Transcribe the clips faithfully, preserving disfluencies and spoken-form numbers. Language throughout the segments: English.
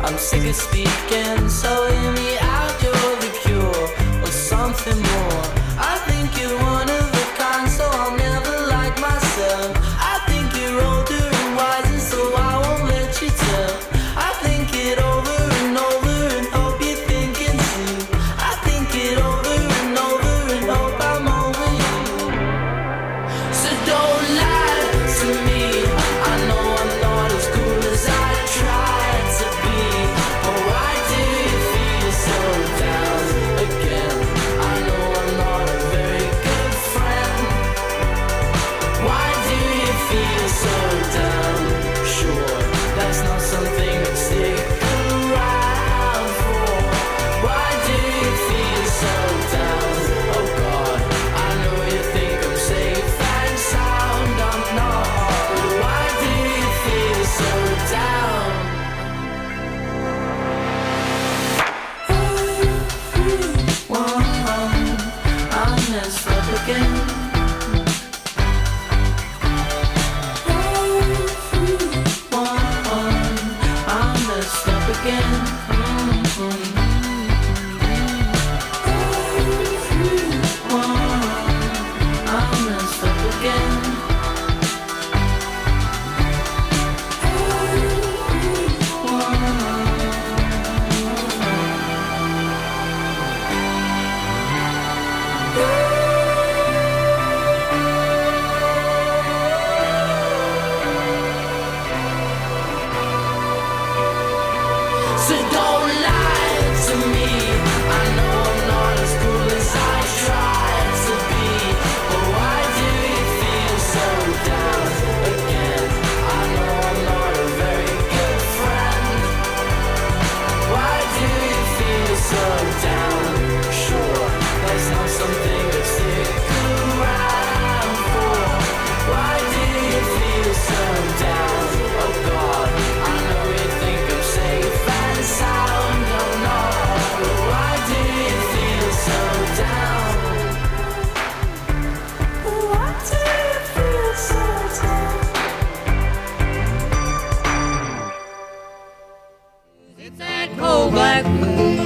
I'm sick of speaking, so hear me out. You're the cure, or something more. I think you're one of a kind, so I'll never like myself. I think you're older and wiser, so I won't let you tell. I think it over and over and hope you think and see. I think it over and over and hope I'm over you. So don't lie to me. I know I'm not as cool as I tried to be, but why do you feel so down again? I know I'm not a very good friend. Why do you feel so down? Sure, that's not something to stick around for. Why do you feel so down? Oh God, I know you think I'm safe and sound. I'm not. Why do you feel so down? I'm messed up again. I'm messed up again. I'm messed up again. So don't lie to me. I know I'm not as cool as I tried to be, but why do you feel so down again? I know I'm not a very good friend. Why do you feel so down? Sure, that's not something to stick around for. Why do you feel so down? Oh God, I know you think I'm safe and sound. I'm not. Why do you feel so down? Why do you feel so down? It's that cold black blues.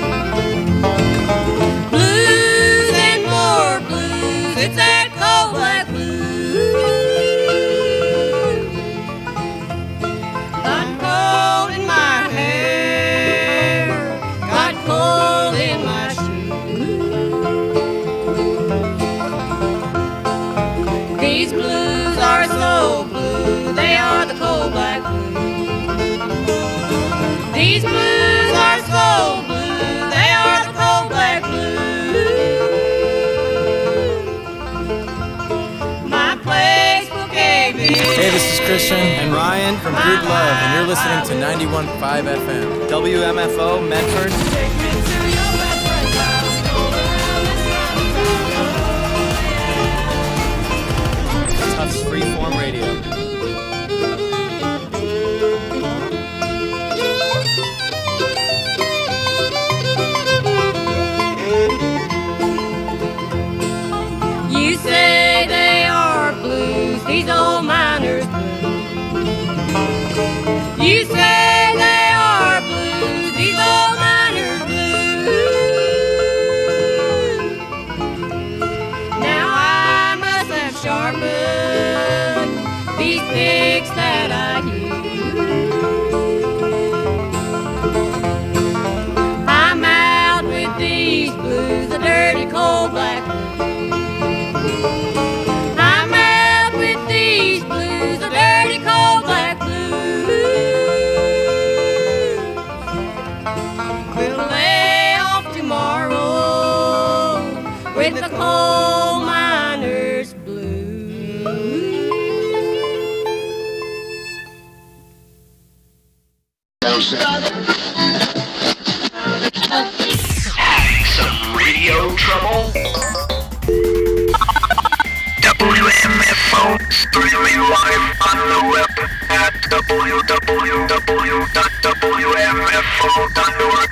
Blues and more blues. It's that cold black blues. Got cold in my hair. Got cold in my shoes. These blues are so blue. They are the cold black blues. These blues are so blue, they are the cold black blues. My place will cave in. Hey, this is Christian and Ryan from Group Love, and you're listening to ninety-one point five F M. W M F O, Medford. Tufts Freeform Radio. You say they are blues, these old miners blues. You say they are blues, these old miners blues. Now I must have sharpened these picks that I use. I'm out with these blues, the dirty cold black blues. I'm out with these blues, the dirty cold black blues. We'll lay off tomorrow with the coal miners blues. Having some radio trouble? W M F O streaming live on the web at w w w dot w m f o dot org.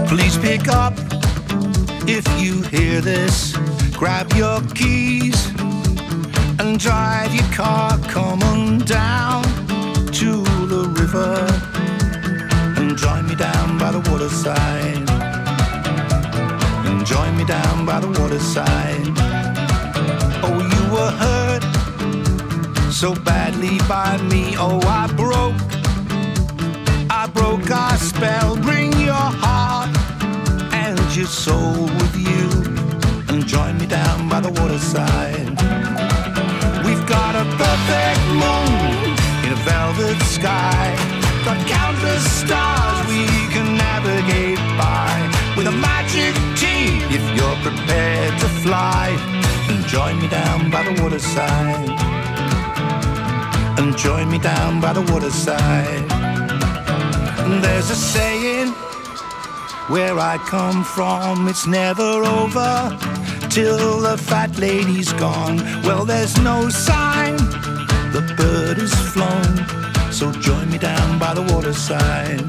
Please pick up if you hear this. Grab your keys and drive your car, come on down to the river and join me down by the waterside. And join me down by the waterside. Oh, you were hurt so badly by me. Oh, I broke, I broke our spell. Bring your heart and your soul with you and join me down by the waterside. We've got a perfect moon in a velvet sky, got countless stars we can navigate by, with a magic team if you're prepared to fly. And join me down by the waterside. And join me down by the waterside. And there's a saying where I come from, it's never over till the fat lady's gone. Well, there's no sign the bird is flown, so join me down by the waterside.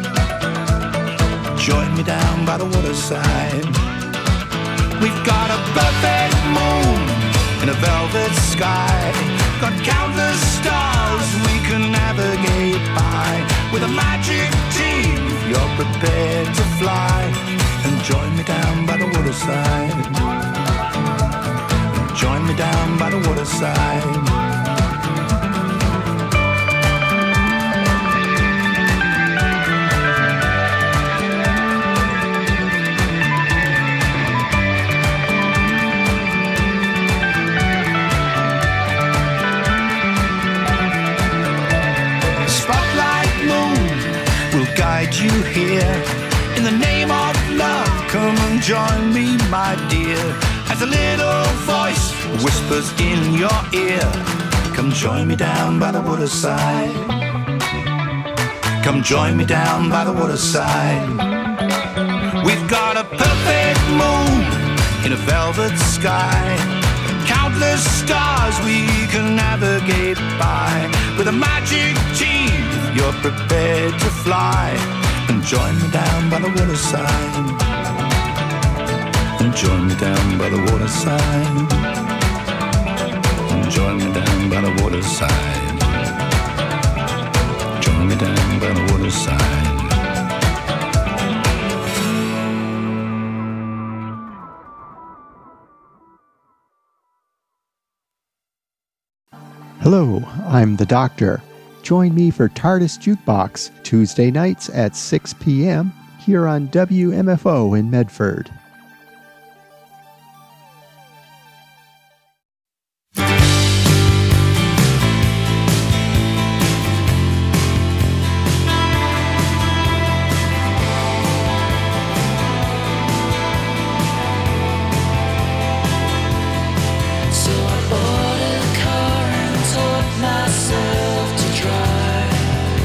Join me down by the waterside. We've got a perfect moon in a velvet sky, got countless stars we can navigate by, with a magic team if you're prepared to fly. And join me down by the waterside. Join me down by the waterside. Guide you here in the name of love. Come and join me, my dear, as a little voice whispers in your ear. Come join me down by the waterside. Come join me down by the waterside. We've got a perfect moon in a velvet sky, countless stars we can navigate by, with a magic team you're prepared to fly. And join me down by the waterside. And join me down by the waterside. And join me down by the waterside. Join me down by the waterside. Hello, I'm the Doctor. Join me for TARDIS Jukebox, Tuesday nights at six p.m. here on W M F O in Medford.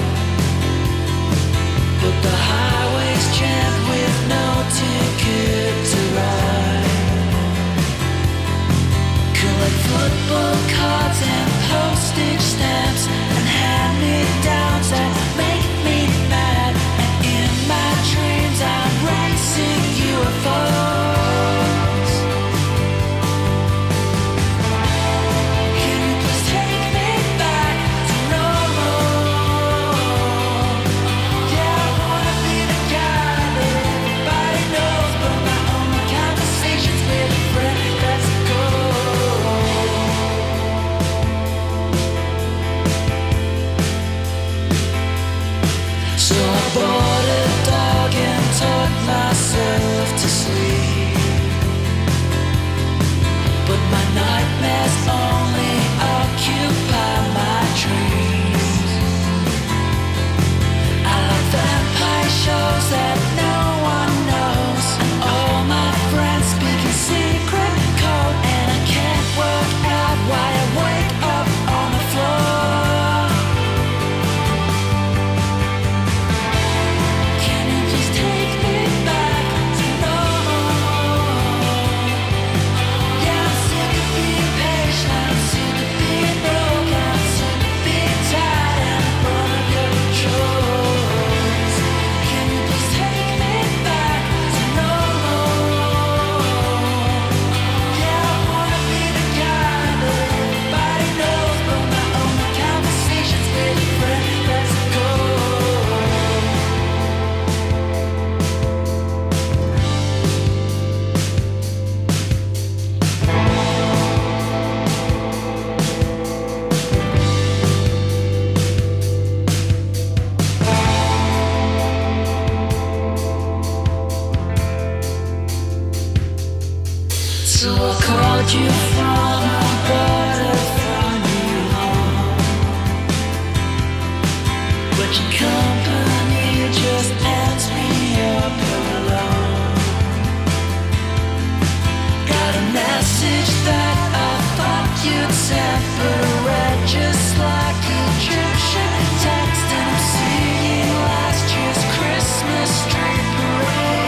But the highway's jammed with no ticket. So I called you from abroad to find you home, but your company just ends me up alone. Got a message that I thought you'd sent, but I read just like Egyptian text, and I'm seeing last year's Christmas tree parade.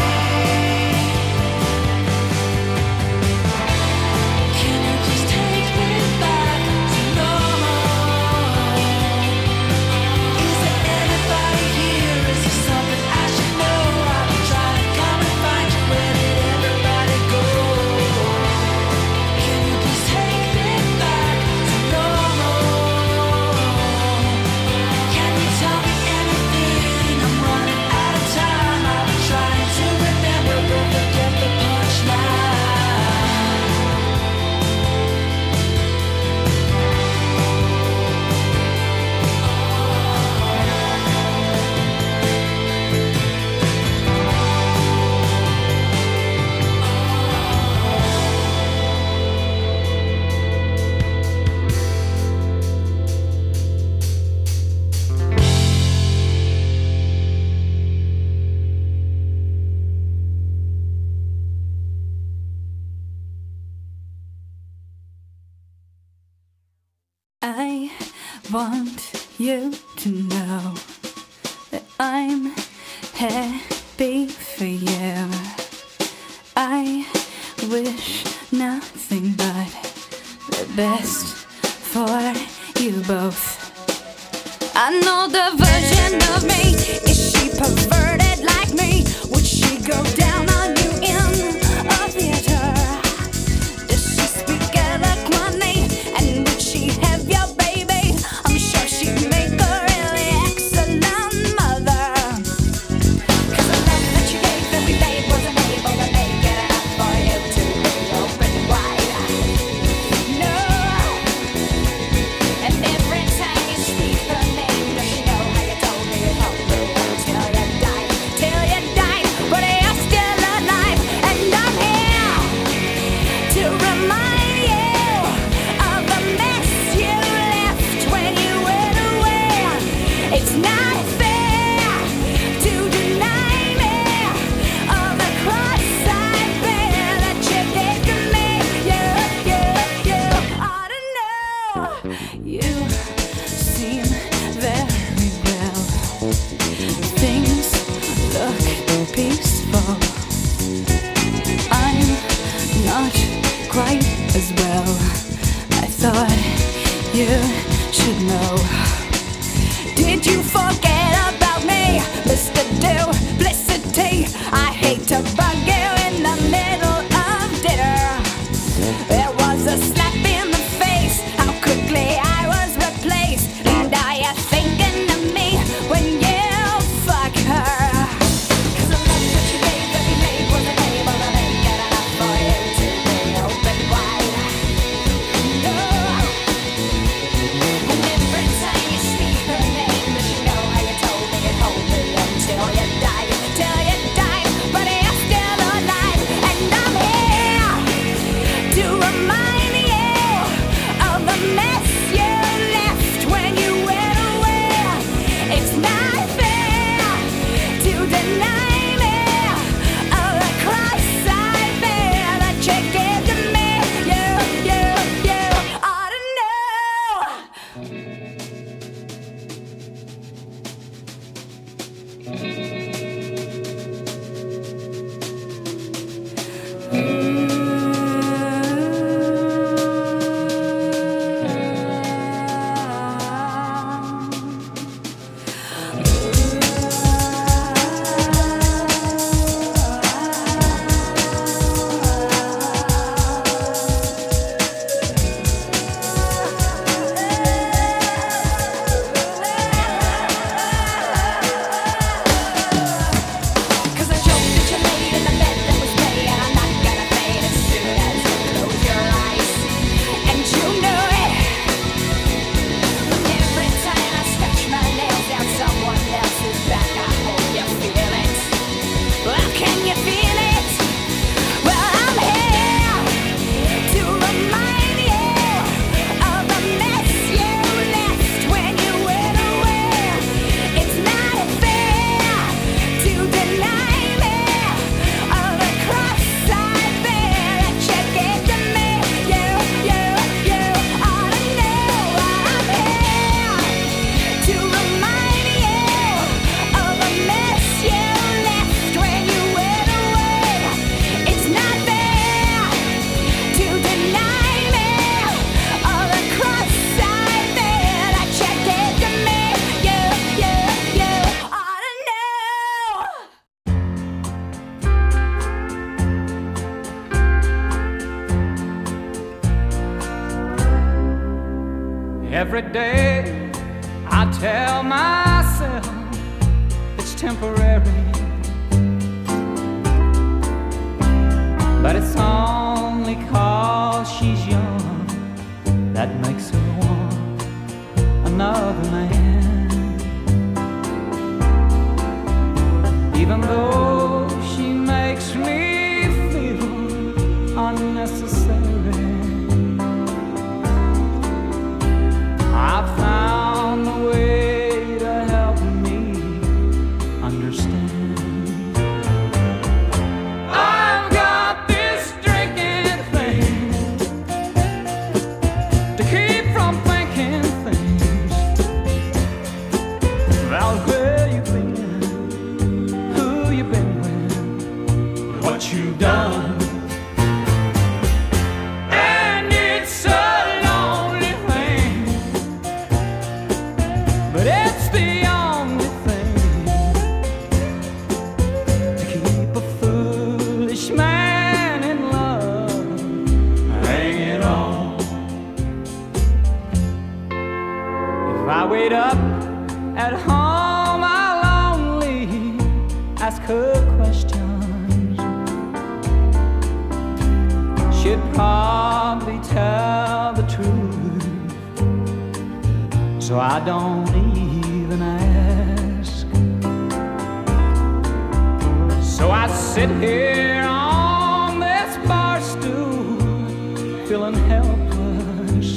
I want you to know that I'm happy for you. I wish nothing but the best for you both. I know the version of me. Is she perverted like me? Would she go down on you in a theater? Does she speak eloquently? And would she have your baby? I'm sure she'd make a really excellent mother. Cause the love that you gave that we made wasn't able to make it enough for you to be open wide. No. And every time you speak her name, does she know how you told me you loved me until you died? Till you died, but you're still alive. And I'm here to remind you of the mess you left when you went away. It's not fair to deny me of the cross I bear that you gave to me. You, you, you ought to know. You seem very well. Things look peaceful. I'm not quite as well. I thought you should know. Did you forget about me, Mister Duplicity? I hate to bug you in the middle of dinner. There was a slap in the face, how quickly I was replaced. And are you thinking of me when you fuck her? Cause the love that you gave that we made wasn't able to make it enough for you to be open wide. No. And every time you speak her name, does she know how you told me you'd hold me until you died? Till you died, but you're still Every day I tell myself it's temporary, but it's only 'cause she's young that makes her want another man. Even though she makes me feel unnecessary, I found a way to help me understand. I've got this drinking thing to keep from thinking things about where you've been, who you've been with, what you've done. Wait up at home, I'll only ask her questions. She'd probably tell the truth, so I don't even ask. So I sit here on this bar stool, feeling helpless.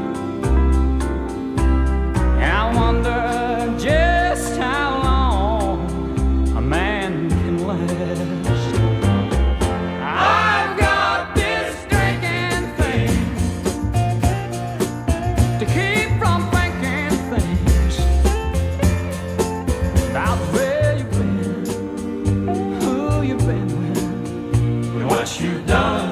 I wonder just how long a man can last. I've got this drinking thing to keep from thinking things about where you've been, who you've been with, and what you've done.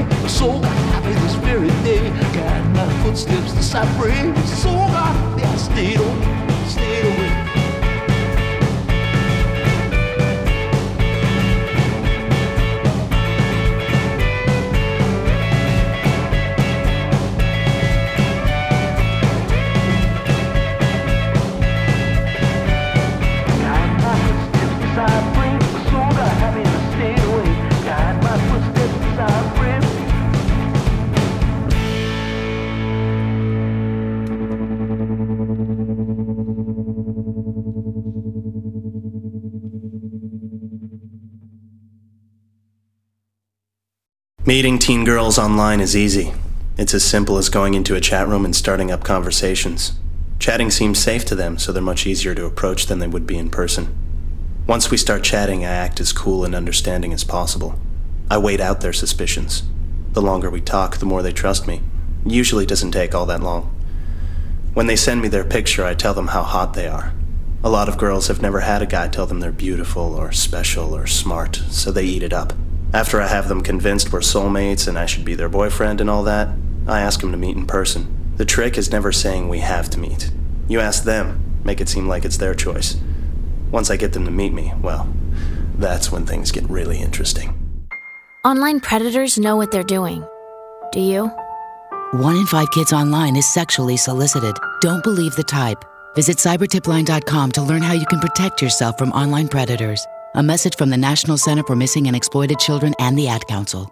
So happy this very day, got my footsteps to separate. So happy I stayed away, stayed away. Meeting teen girls online is easy. It's as simple as going into a chat room and starting up conversations. Chatting seems safe to them, so they're much easier to approach than they would be in person. Once we start chatting, I act as cool and understanding as possible. I wait out their suspicions. The longer we talk, the more they trust me. It usually doesn't take all that long. When they send me their picture, I tell them how hot they are. A lot of girls have never had a guy tell them they're beautiful or special or smart, so they eat it up. After I have them convinced we're soulmates and I should be their boyfriend and all that, I ask them to meet in person. The trick is never saying we have to meet. You ask them, make it seem like it's their choice. Once I get them to meet me, well, that's when things get really interesting. Online predators know what they're doing. Do you? One in five kids online is sexually solicited. Don't believe the type. Visit cyber tip line dot com to learn how you can protect yourself from online predators. A message from the National Center for Missing and Exploited Children and the Ad Council.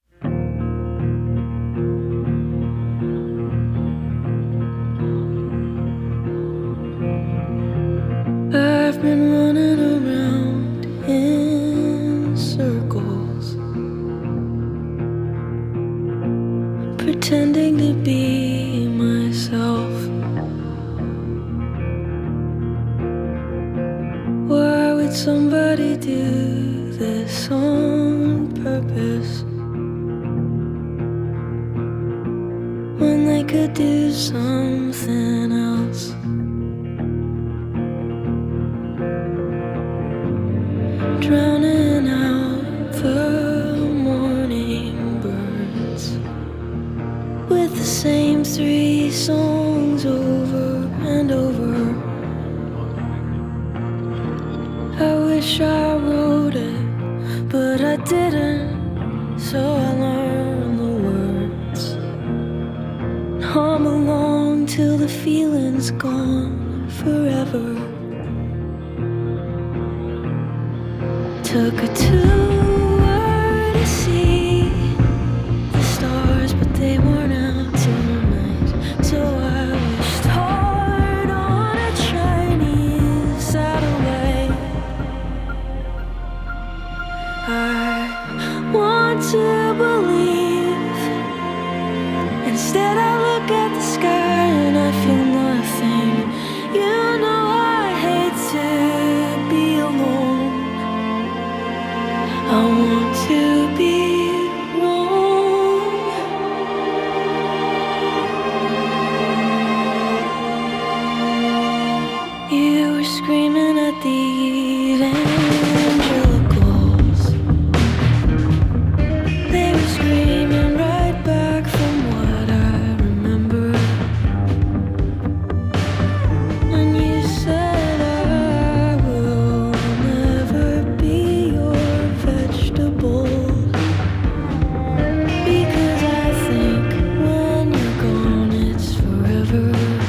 I've been running around in circles, pretending to be myself. Why would somebody do this on purpose when they could do something else? Drowning out the morning birds with the same three songs over and over. I wish I wrote it, but I didn't, so I learned the words. Hum along till the feeling's gone forever. Took a tour to see the stars, but they weren't out tonight, so I wished hard on a Chinese satellite. I want to believe. Instead I look at the sky and I feel nothing. You know I hate to be alone. I want to be wrong. You were screaming at the evangelicals. They were screaming right back from what I remember. And you said I will never be your vegetable, because I think when you're gone it's forever.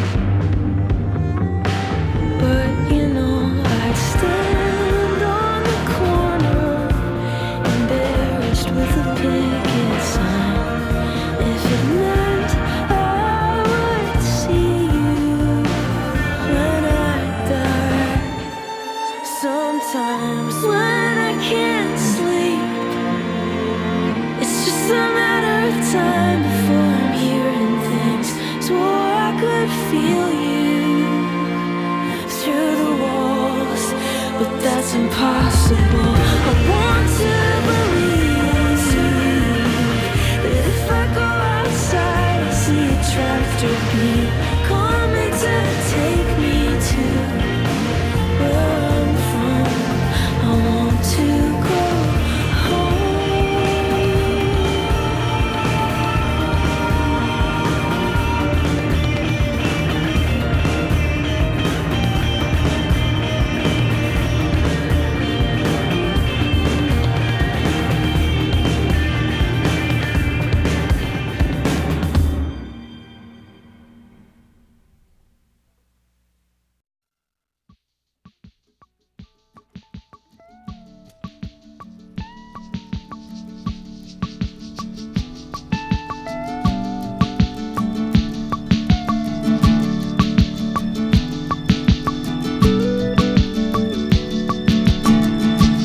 But you know I'd stand on the corner embarrassed with a picket sign if it meant I would see you when I die. Sometimes when I can't sleep, it's just a matter of time before I'm hearing things. Swore I could feel you through the walls, but that's impossible. I want to believe that if I go outside, I see a tractor beam coming to take me to where I'm from. I want to go home.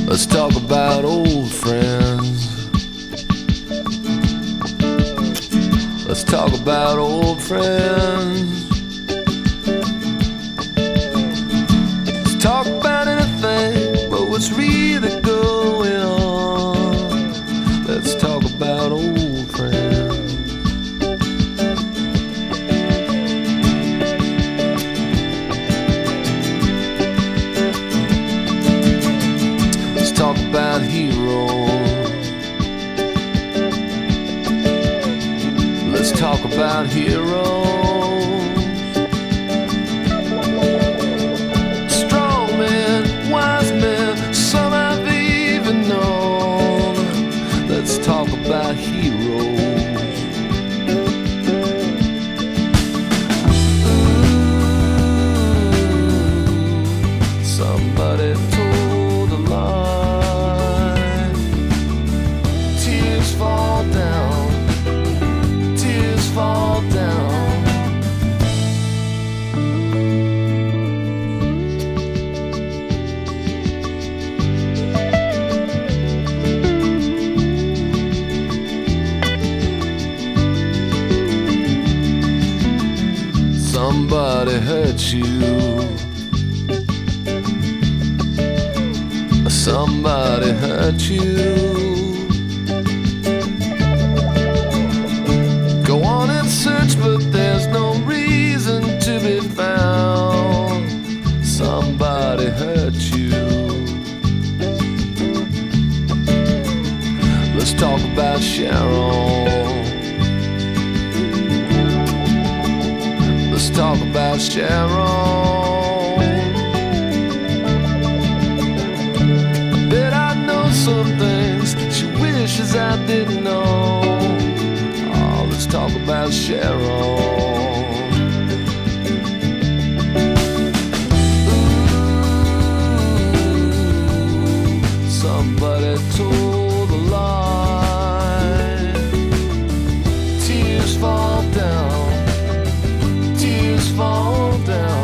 Let's talk about old friends. Let's talk about old friends. Let's talk about anything but what's really going on. Let's talk about old friends. Let's talk about heroes. Let's talk about heroes. Strong men, wise men, some I've even known. Let's talk about heroes. Ooh, somebody told a lie. Tears fall down. Fall down. Somebody hurt you. Somebody hurt you. Go on and search, but there's no reason to be found. Somebody hurt you. Let's talk about Sharon. Let's talk about Sharon. I bet I know some things she wishes I didn't know. Let's talk about Sharon. Ooh, somebody told a lie. Tears fall down. Tears fall down.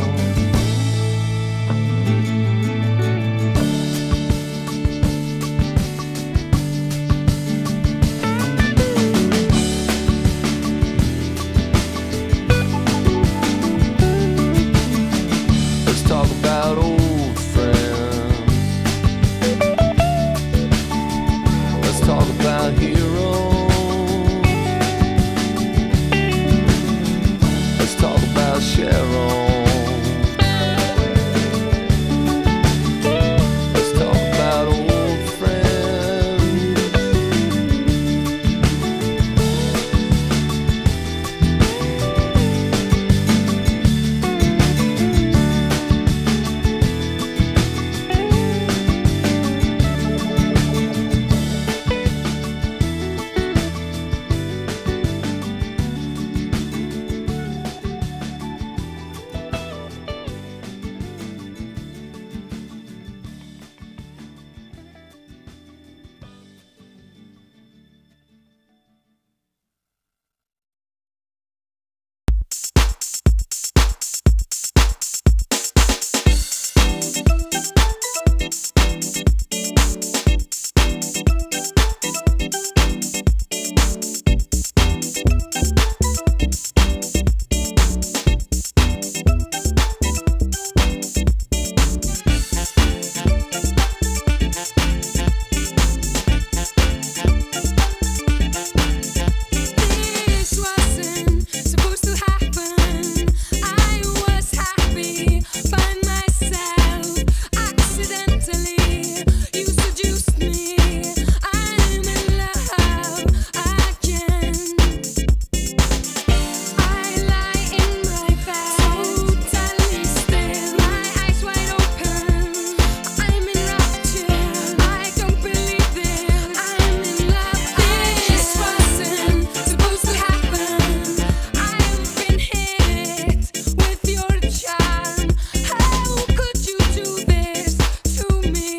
Talk about old friends. Let's talk about heroes. Let's talk about Sharon. Let's talk about old friends. To me.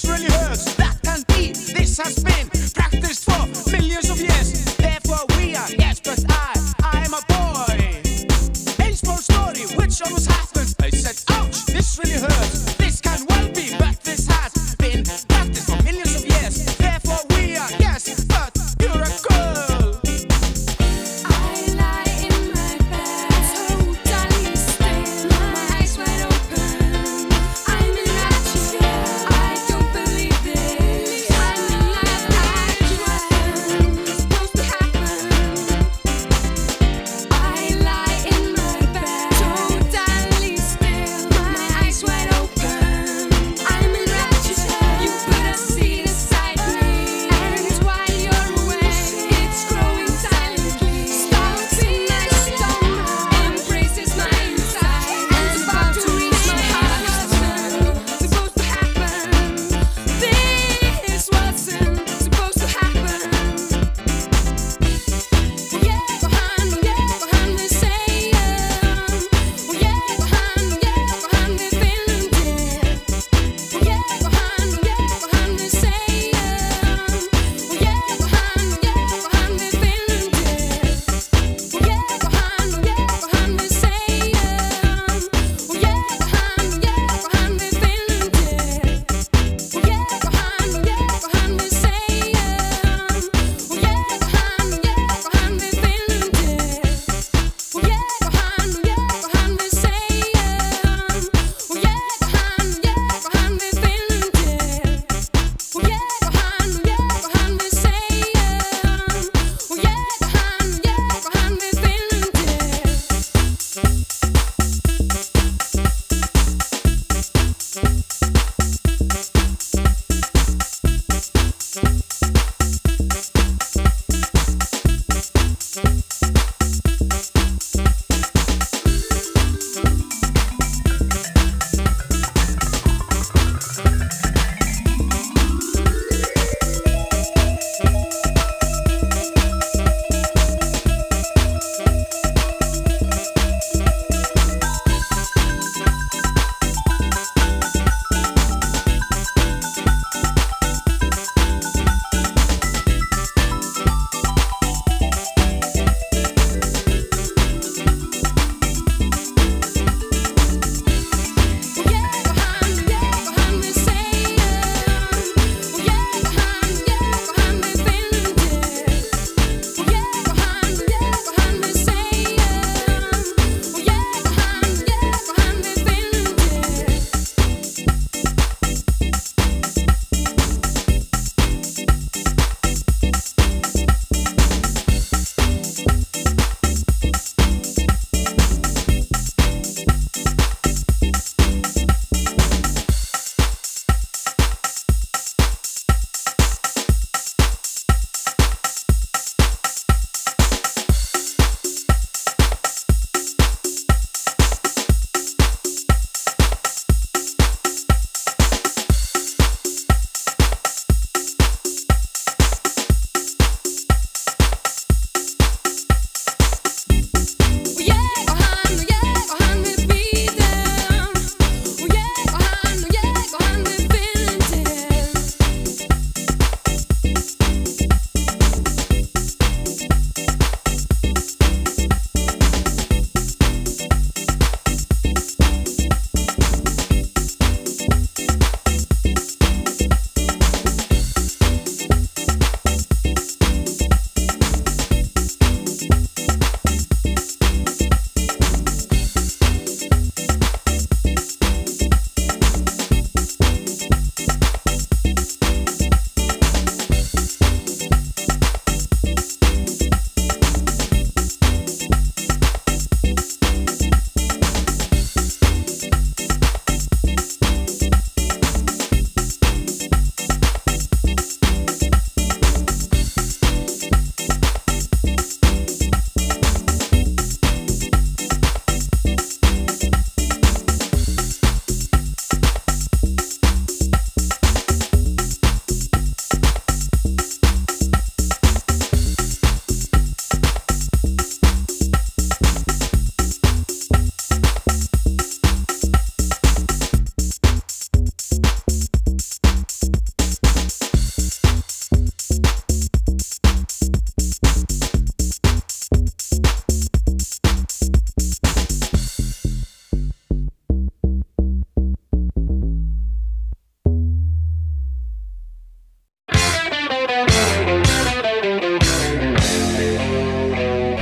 this really hurts. That can't be, this has been practiced for millions of years. Therefore we are, yes, but I, I am a boy. A small story which almost happened. I said, ouch, this really hurts. This can well be, but this has been practiced for millions of years. Therefore we are, yes, but you're a girl. I lie in my bed, totally still, my eyes wide open. I'm in love with you. I don't believe this. I'm in love.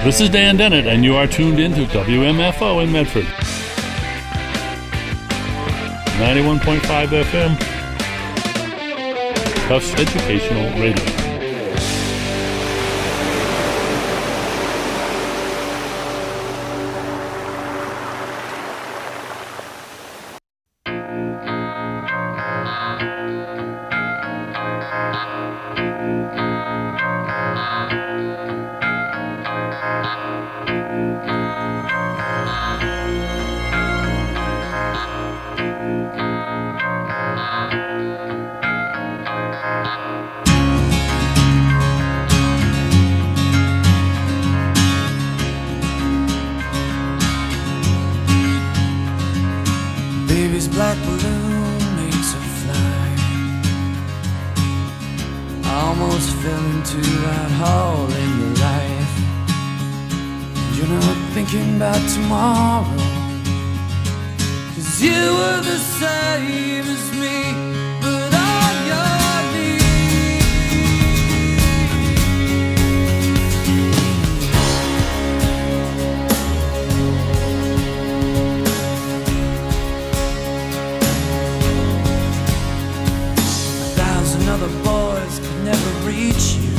This is Dan Dennett, and you are tuned in to W M F O in Medford. ninety-one point five F M. Tufts Educational Radio. Black balloon makes her fly. I almost fell into that hole in your life. You're not thinking about tomorrow, 'cause you were the same as me, but on your other boys could never reach you.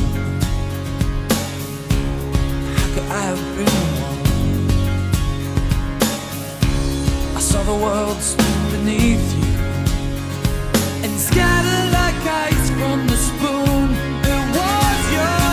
How could I have been one? I saw the world spin beneath you and scatter like ice from the spoon. It was your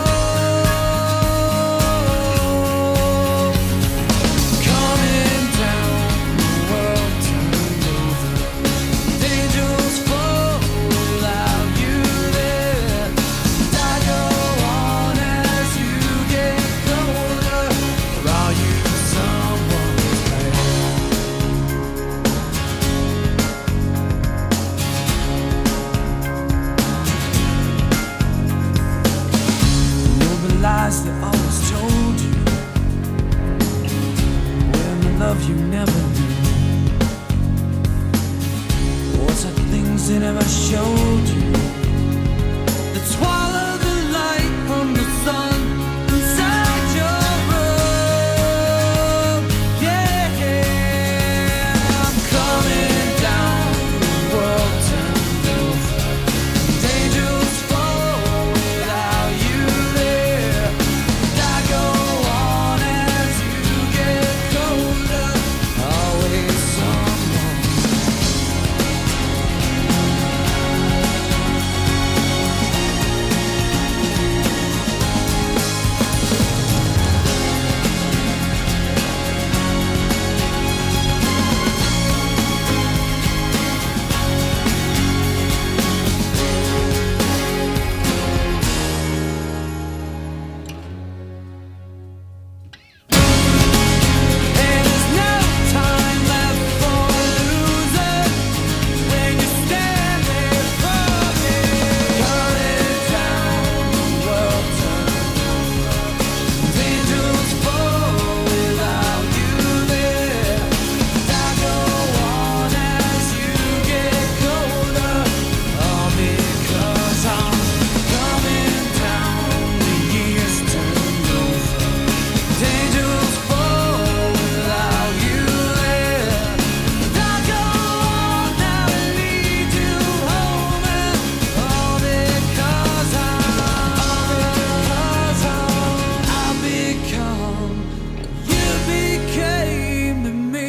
world coming down, the world turned over. Angels fall without you there. I go on as you get colder. Or are you someone's man? Know the lies they always told you, when the love you never knew. What's the things they never showed you that swallow the light from the sun inside your room? Yeah, I'm coming down, the world turned over. Angels fall without you there. I go on as you get colder. Always someone. And there's no time left for losing when you stand there for me. Coming down, the world turned over. Angels fall without you there. I go on as you get colder. All because I'm coming down, the years turned over. Angels fall without you there. I go on now and lead you home, and all because I'm, all because I'm, I become, you became to me.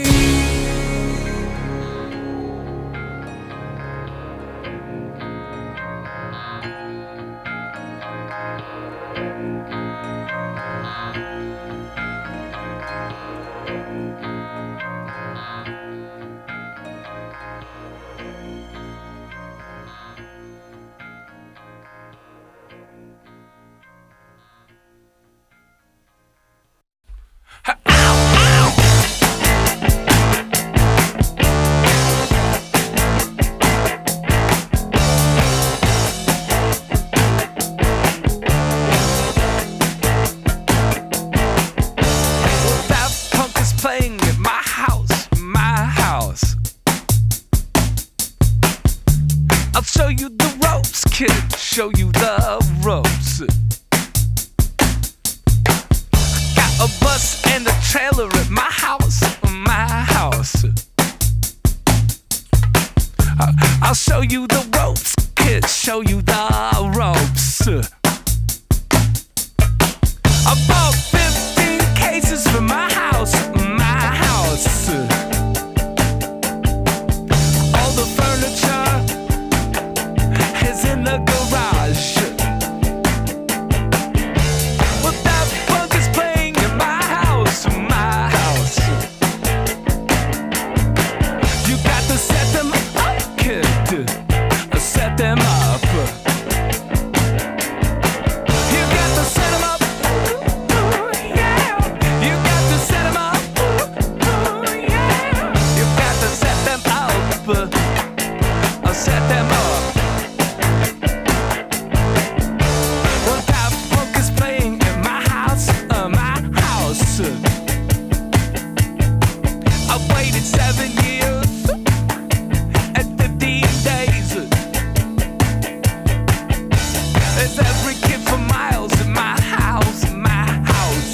Daft Punk is playing at my house, my house. I'll show you the ropes, kid. Show you the ropes. Got bus and the trailer at my house, my house. I'll show you the ropes, kid, show you the ropes. I bought fifteen cases for my house, my house. All the furniture is in the garage. Well, that bug is playing in my house, my house. You got to set them up, kid. Set them up. You got to set them up. Yeah. You got to set them up. Yeah. You got to set them up. I'll set them up. Well, that book is playing in my house, uh, my house. I waited seven years and fifteen days. There's every kid for miles in my house, my house.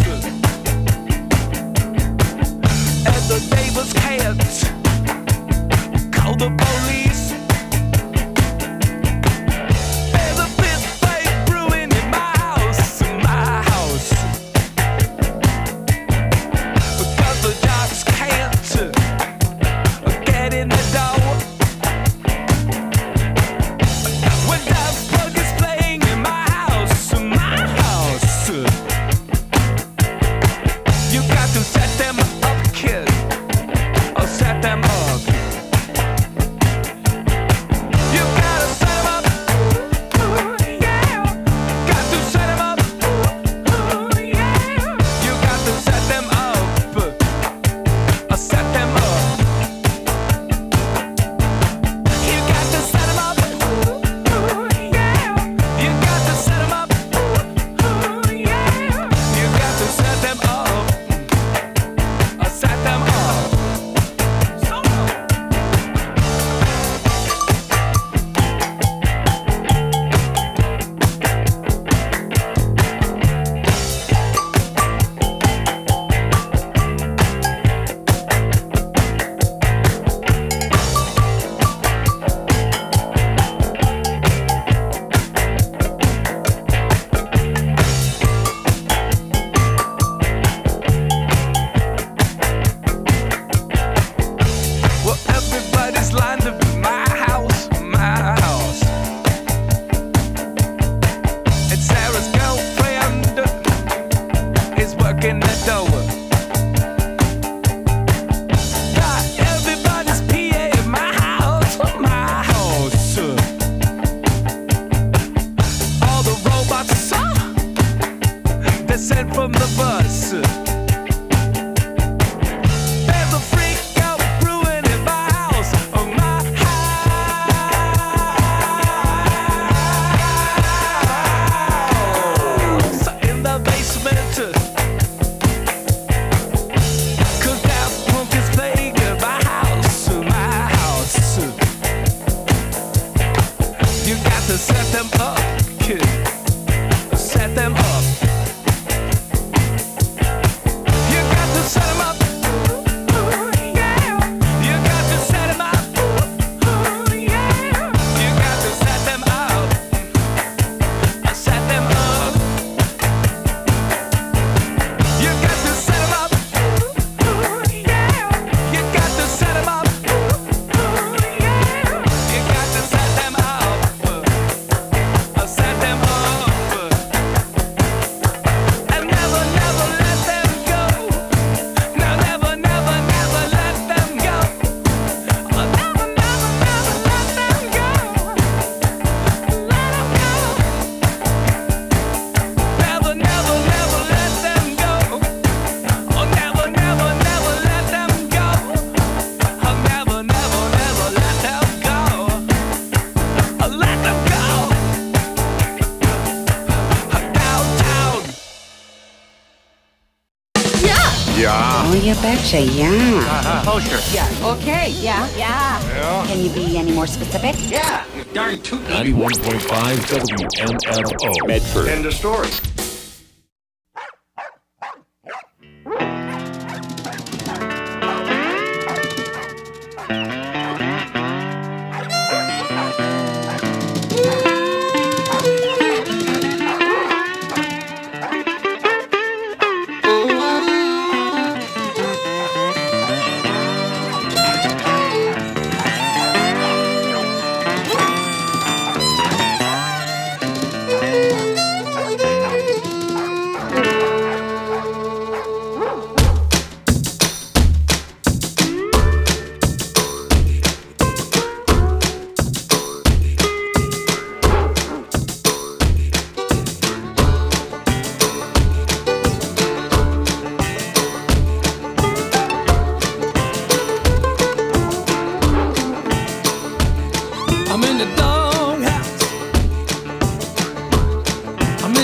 And the neighbors can't call the police. There's a big fight brewing in my house, my house. Because the dogs can't get in the door. When that bug is playing in my house, my house. You got to set them up, kid. Or set them up. You gotta set them up. Yeah. Got to set them up. Yeah. You got to set them up. Or set them up. You got to set them up. Yeah. You got to set them up. Yeah. You got to set them up. Or set them up. Well, everybody's lined up in my house, my house. And Sarah's girlfriend is working the door. Got everybody's P A in my house, my house. All the robots, uh, they're sent from the bus. There's a freak out brewing in my house, oh my house. In the basement, cause that punk is playing in my house, my house. You got to set them up, kid. Set them up. You got to set them up. Yeah. You got to set them up. Yeah. You got to set them up. Set them up. You got to set them up. Yeah. You got to set them up. Yeah. You got to set them up. Set them up. And never, never let them go. No, never, never, never let them go. Oh, never, never, never let them go. Let them go. Never, never, never let them go. Oh, never, never, never let them go. Oh, never, never, never let them go. Oh, let them go. Downtown. Yeah. Oh, you betcha, yeah. Uh-huh. Oh, sure. Yeah. Okay, yeah, yeah. Yeah. Can you be any more specific? Yeah. Darn tootin'. ninety-one point five W M F O. Medford. End of story.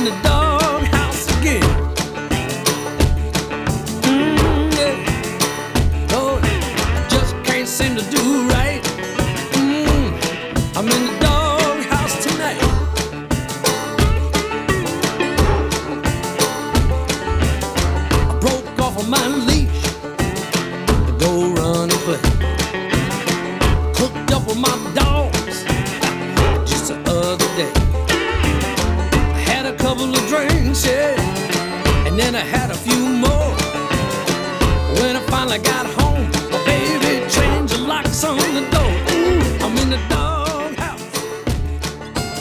in the doghouse again. Mm, yeah. Oh, just can't seem to do right. Mm, I'm in the doghouse tonight. I broke off of my leash to go run and play. Hooked up with my dogs just the other day. I had a couple of drinks, yeah, and then I had a few more. When I finally got home,